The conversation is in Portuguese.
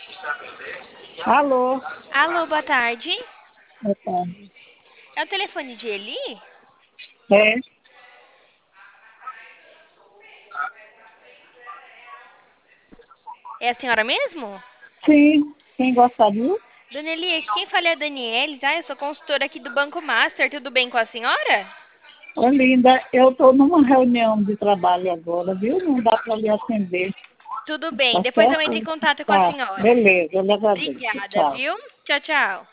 Alô? Alô, boa tarde. Boa tarde. É o telefone de Eli? É? É a senhora mesmo? Sim. Quem gostaria? Dona Eli, quem fala é a Daniele, tá? Eu sou consultora aqui do Banco Master. Tudo bem com a senhora? Ô, linda, eu estou numa reunião de trabalho agora, viu? Não dá para lhe atender, Tudo bem. tá Depois eu entro em certo? contato com a Tá, senhora. beleza, eu lhe agradeço. Obrigada, Tchau. viu? Tchau, tchau.